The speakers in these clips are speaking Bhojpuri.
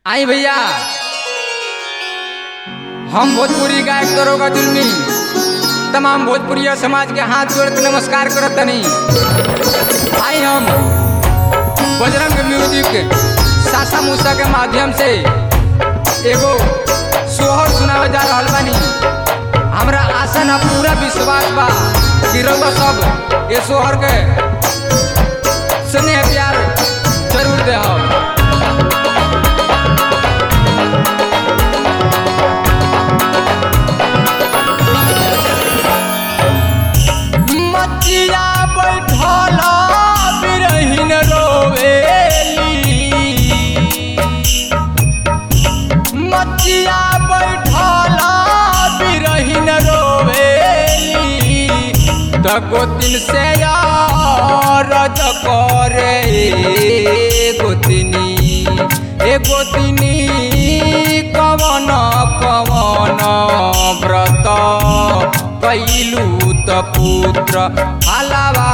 आई भैया, हम भोजपुरी गायक दरोगा जुल्मी तमाम भोजपुरिया समाज के हाथ जोड़ के नमस्कार करत तनी। आई हम बजरंग म्यूजिक सासा मूसा के माध्यम से एगो सोहर सुनावे जा रहल बानी। हमरा आशा ना पूरा विश्वास बा कि रउआ सब ये सोहर के स्नेह प्यार जरूर देहब। मचिया बैठल बिरहिन रोवेली, मचिया बैठल बिरहिन रोवेली, त गोतिन से रज करे गोतिनी ए गोतिनी कवन कवन व्रत कैलू त पुत्र हलवा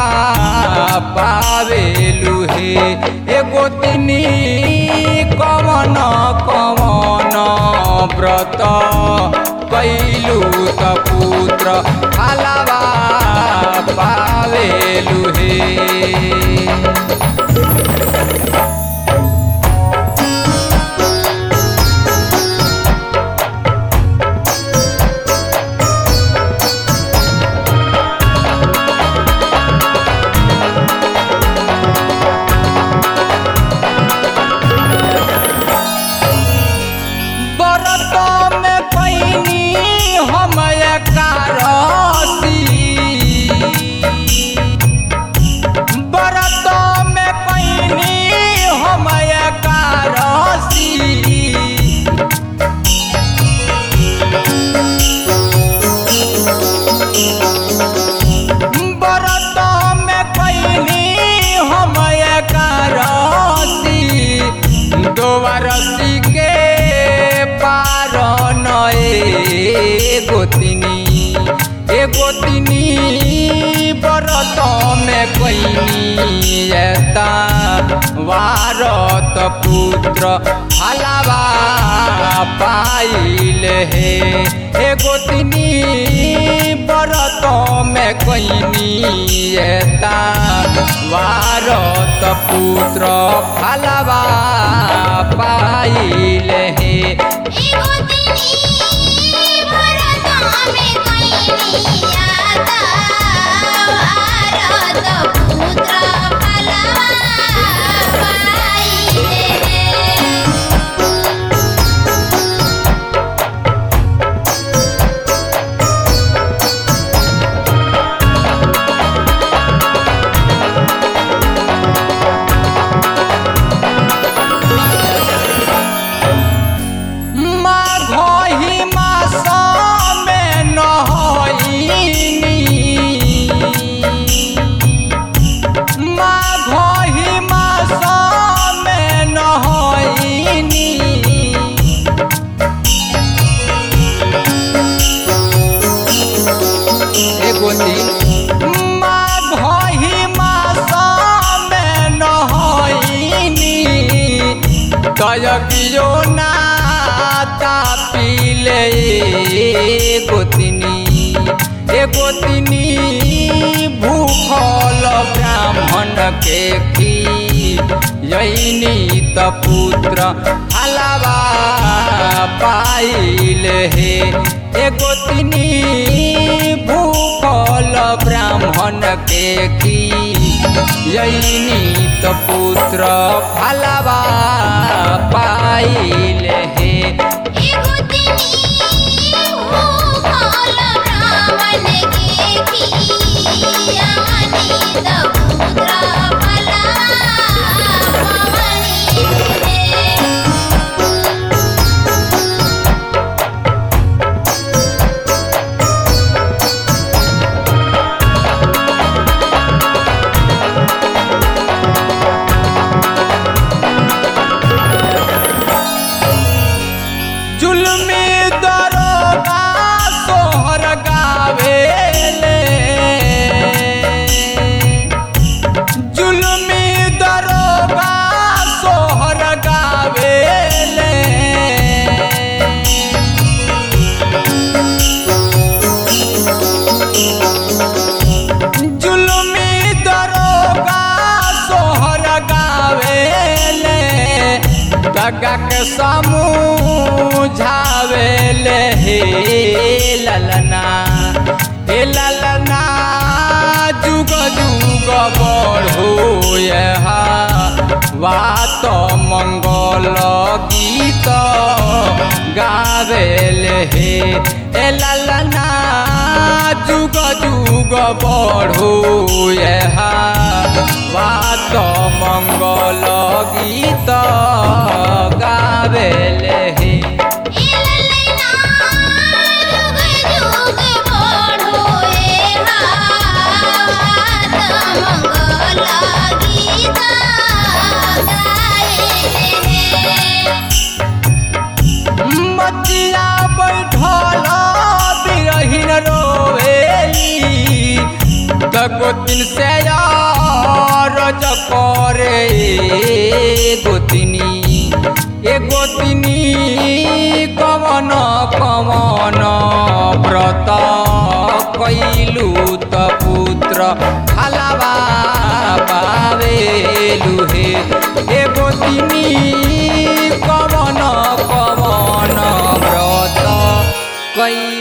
पावेलु हे ए गोतिनी कवन कवन व्रत कैलू त पुत्र हलवा पावेलु हे। रसी के पार नए गोतिनी ए गोतिनी बरत में कैनी एता वारत पुत्र हलवा पाइल हे ए गोतिनी बरत में कैनी एता वारत पुत्र हलवा पाइल हे। तयकियो नाता पीले गोतिनी ए गोतिनी भूखल ब्राह्मण के खियैनी त पुत्र हलवा पाइल हे ए गोतिनी भूखल ब्राह्मण के खियैनी त पुत्र हलवा पाइल हे। बतिया के समझावेले हे ललना जुग जुग बढ़ो बात मंगल गीत गावेले हे ललना जुग जुग बढ़ो बात मंगल गीत गावेले हे मतिया बैठल बिरहिन रोवेली गोतिन से रज करे गोतिनी कवन कवन व्रत कैलू त पुत्र हलवा पावेलु हे गोतिनी कवन कवन व्रत कैलू